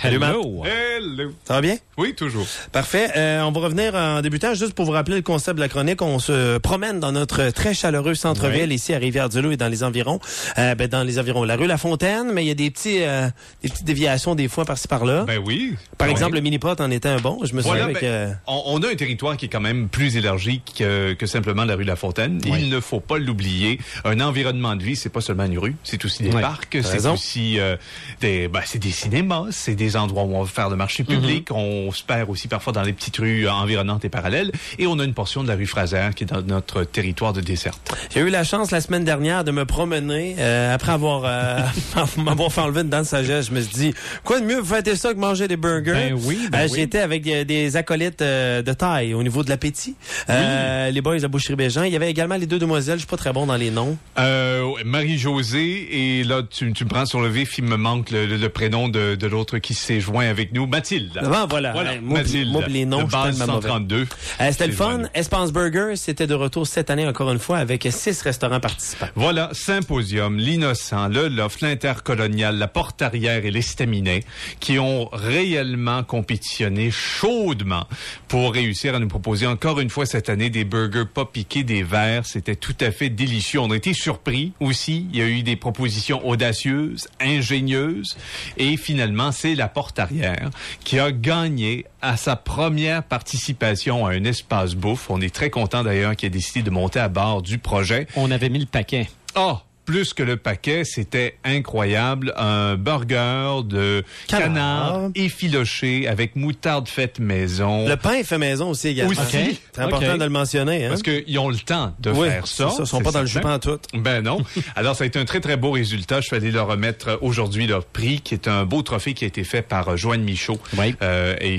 Salut, Matt. Hello. Ça va bien? Oui, toujours. Parfait. On va revenir en débutant, juste pour vous rappeler le concept de la chronique. On se promène dans notre très chaleureux centre-ville, ici à Rivière-du-Loup et dans les environs. Dans les environs. La rue La Fontaine, mais il y a des petites déviations des fois par-ci par-là. Ben oui. Par exemple, le mini-pot en était un bon. Je me souviens on a un territoire qui est quand même plus élargi que simplement la rue La Fontaine. Oui. Il ne faut pas l'oublier. Un environnement de vie, c'est pas seulement une rue, c'est aussi des parcs, c'est aussi c'est des cinémas, c'est des endroits où on va faire le marché public. On se perd aussi parfois dans les petites rues environnantes et parallèles. Et on a une portion de la rue Fraser qui est dans notre territoire de desserte. J'ai eu la chance la semaine dernière de me promener après m'avoir fait enlever une dent de sagesse. Je me suis dit, quoi de mieux vous fêter ça que manger des burgers? Ben oui. J'étais avec des acolytes de taille au niveau de l'appétit. Les boys de Boucherie-Bégin. Il y avait également les deux demoiselles. Je suis pas très bon dans les noms. Marie-Josée, et là, tu me prends sur le vif, il me manque le prénom de l'autre qui s'est joint avec nous. Mathilde. Voilà. Mathilde. Moi, les noms, de base 132. C'était le fun. Espace Burger, c'était de retour cette année encore une fois avec 6 restaurants participants. Voilà, Symposium, l'Innocent, le Loft, l'Intercolonial, la Porte Arrière et l'Estaminet qui ont réellement compétitionné chaudement pour réussir à nous proposer encore une fois cette année des burgers pas piqués des verres. C'était tout à fait délicieux. On a été surpris aussi. Il y a eu des propositions audacieuses, ingénieuses et finalement, c'est la Porte Arrière qui a gagné à sa première participation à un espace bouffe. On est très content d'ailleurs qu'il ait décidé de monter à bord du projet. On avait mis le paquet. Plus que le paquet, c'était incroyable. Un burger de canard effiloché avec moutarde faite maison. Le pain est fait maison aussi également. Aussi. C'est important de le mentionner. Hein? Parce qu'ils ont le temps de faire ça. Ils sont pas dans le jupon en tout. Ben non. Alors, ça a été un très, très beau résultat. Je suis allé leur remettre aujourd'hui leur prix, qui est un beau trophée qui a été fait par Joanne Michaud. Oui. Et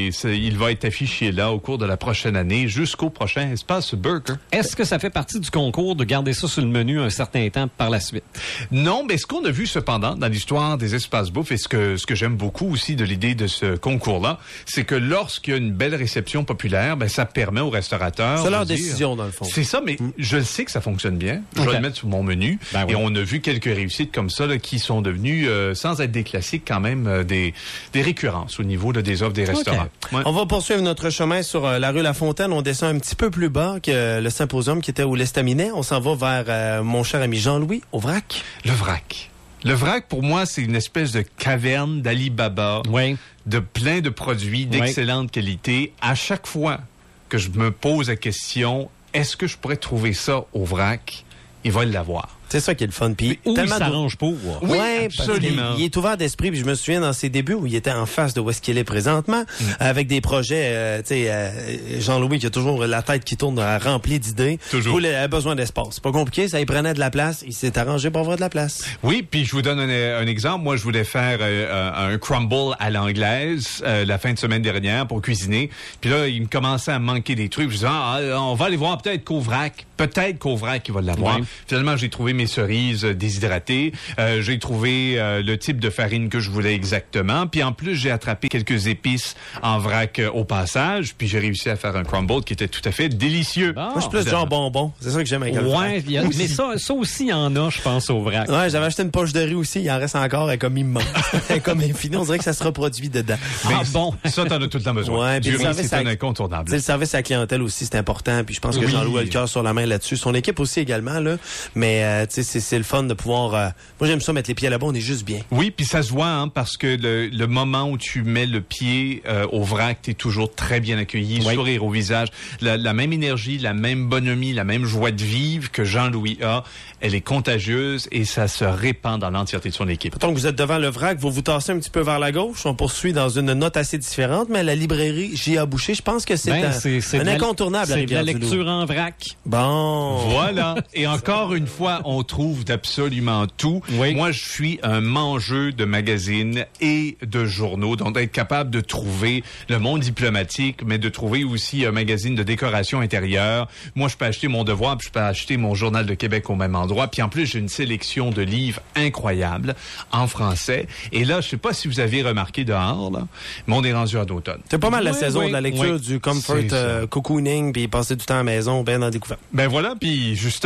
il va être affiché là au cours de la prochaine année jusqu'au prochain Espace Burger. Est-ce que ça fait partie du concours de garder ça sur le menu un certain temps par la suite? Non, mais ce qu'on a vu cependant dans l'histoire des espaces bouffe et ce que j'aime beaucoup aussi de l'idée de ce concours-là, c'est que lorsqu'il y a une belle réception populaire, ça permet aux restaurateurs... C'est leur décision, dans le fond. C'est ça, mais je le sais que ça fonctionne bien. Je vais le mettre sur mon menu. Et on a vu quelques réussites comme ça là, qui sont devenues, sans être des classiques, quand même des récurrences au niveau des offres des restaurants. Ouais. On va poursuivre notre chemin sur la rue La Fontaine. On descend un petit peu plus bas que le Symposium qui était au l'Estaminet. On s'en va vers mon cher ami Jean-Louis, au Vrac. Le Vrac. Le Vrac, pour moi, c'est une espèce de caverne d'Ali Baba, de plein de produits d'excellente qualité. À chaque fois que je me pose la question, est-ce que je pourrais trouver ça au Vrac? Il va l'avoir. C'est ça qui est le fun. Puis il s'arrange pour. Oui, absolument. Il est ouvert d'esprit. Puis je me souviens dans ses débuts où il était en face de où est-ce qu'il est présentement, avec des projets. Jean-Louis qui a toujours la tête qui tourne remplie d'idées. Toujours. Il a besoin d'espace. C'est pas compliqué. Ça, il prenait de la place. Il s'est arrangé pour avoir de la place. Oui, puis je vous donne un exemple. Moi, je voulais faire un crumble à l'anglaise la fin de semaine dernière pour cuisiner. Puis là, il me commençait à manquer des trucs. Je disais, on va aller voir peut-être qu'au Vrac. Peut-être qu'au Vrac, il va l'avoir. Finalement, j'ai trouvé mes cerises déshydratées. J'ai trouvé le type de farine que je voulais exactement. Puis en plus, j'ai attrapé quelques épices en vrac au passage. Puis j'ai réussi à faire un crumble qui était tout à fait délicieux. Moi, je suis plus genre bonbon. C'est ça que j'aime avec le vrac. Mais ça aussi, il y en a, je pense, au vrac. Ouais, j'avais acheté une poche de riz aussi. Il en reste encore. Elle est comme immense. Elle est comme infinie. On dirait que ça se reproduit dedans. Bon. Ça, t'en as tout le temps besoin. Ouais, du riz, c'est un incontournable. Le service à la clientèle aussi, c'est important. Puis je pense que Jean-Louis a le cœur sur la main là-dessus. Son équipe aussi également, là. Mais, c'est le fun de pouvoir... moi, j'aime ça mettre les pieds là-bas. On est juste bien. Oui, puis ça se voit, parce que le moment où tu mets le pied au vrac, t'es toujours très bien accueilli, sourire au visage. La même énergie, la même bonhomie, la même joie de vivre que Jean-Louis a, elle est contagieuse et ça se répand dans l'entièreté de son équipe. Donc, vous êtes devant le vrac, vous vous tassez un petit peu vers la gauche. On poursuit dans une note assez différente, mais la librairie J.A. Boucher, je pense que c'est un incontournable à Rivière-du-Loup. C'est de la lecture en vrac. Bon. Voilà. Et encore une fois, on trouve d'absolument tout. Moi, je suis un mangeux de magazines et de journaux, donc d'être capable de trouver le monde diplomatique, mais de trouver aussi un magazine de décoration intérieure. Moi, je peux acheter mon Devoir, puis je peux acheter mon Journal de Québec au même endroit. Puis en plus, j'ai une sélection de livres incroyables en français. Et là, je sais pas si vous avez remarqué dehors, là, mais on est rendu en automne. C'est pas mal la saison de la lecture, du comfort cocooning, puis passer du temps à la maison, bien dans la découverte. Ben voilà, puis justement,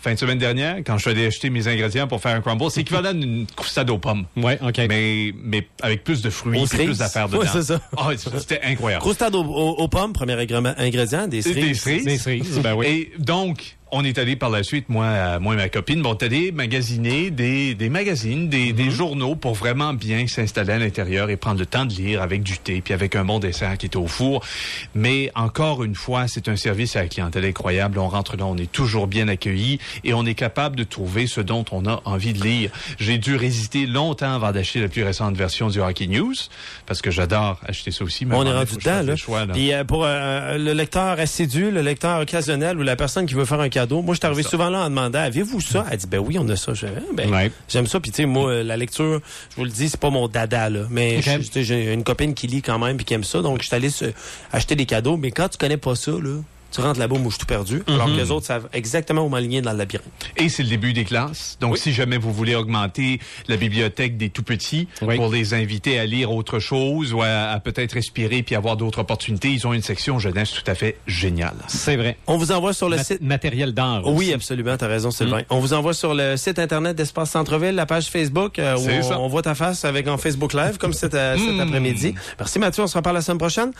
fin de semaine dernière, quand je suis allé acheter mes ingrédients pour faire un crumble. C'est équivalent d'une croustade aux pommes. Ouais, OK. Mais avec plus de fruits, et plus d'affaires dedans. Ouais, c'est ça. Ah, c'était incroyable. Croustade aux pommes, premier ingrédient, des cerises. Des cerises, ben oui. Et donc, on est allé par la suite, moi et ma copine, on est allé magasiner des magazines, des journaux pour vraiment bien s'installer à l'intérieur et prendre le temps de lire avec du thé, puis avec un bon dessert qui était au four. Mais encore une fois, c'est un service à la clientèle incroyable. On rentre là, on est toujours bien accueillis et on est capable de trouver ce dont on a envie de lire. J'ai dû résister longtemps avant d'acheter la plus récente version du Hockey News, parce que j'adore acheter ça aussi. On est rendu dedans, là. Puis pour le lecteur assidu, le lecteur occasionnel ou la personne qui veut faire un cadeau, moi, je suis arrivé souvent là en demandant, avez-vous ça? Elle dit, ben oui, on a ça. J'aime ça. Puis tu sais, moi, la lecture, je vous le dis, c'est pas mon dada, là. Mais j'ai une copine qui lit quand même puis qui aime ça. Donc, je suis allé acheter des cadeaux. Mais quand tu connais pas ça, là, tu rentres là-bas, moi, je suis tout perdu. Alors que les autres savent exactement où m'aligner dans le labyrinthe. Et c'est le début des classes. Donc, si jamais vous voulez augmenter la bibliothèque des tout-petits pour les inviter à lire autre chose ou à peut-être respirer puis avoir d'autres opportunités, ils ont une section jeunesse tout à fait géniale. C'est vrai. On vous envoie sur le site... Matériel d'art. Oui, absolument. T'as raison, Sylvain. On vous envoie sur le site Internet d'Espace Centre-Ville, la page Facebook, où on voit ta face en Facebook Live, comme cet après-midi. Merci, Mathieu. On se reparle la semaine prochaine.